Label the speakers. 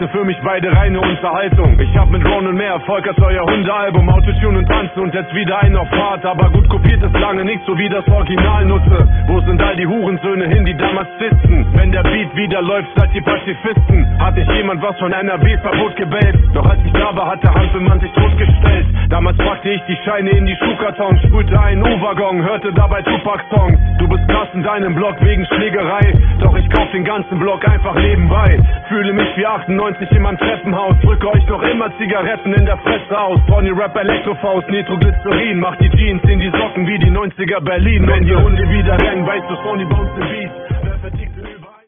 Speaker 1: für mich beide reine Unterhaltung. Ich hab mit Ron und mehr Erfolg als euer Hundealbum. Autotune und Tanzen und jetzt wieder ein auf Fahrt. Aber gut kopiert ist lange nicht so wie das Original nutze. Wo sind all die Hurensöhne hin, die damals sitzen? Wenn der Beat wieder läuft, seid ihr Pazifisten. Hat dich jemand was von NRW-Verbot gebellt? Doch als ich da war, hat der Hampelmann sich totgestellt. Damals packte ich die Scheine in die Schuhkartons, spülte einen U-Waggon, hörte dabei Tupac-Songs. Du bist krass in deinem Blog wegen Schlägerei, doch ich kauf den ganzen Block einfach nebenbei. Fühle mich wie 98 in meinem Treppenhaus, drücke euch noch immer Zigaretten in der Fresse aus. Pony Rap, Elektrofaust, Nitroglycerin, macht die Jeans in die Socken wie die 90er Berlin. Wenn die Hunde wieder rennen, weißt du, Sony bounce the beat.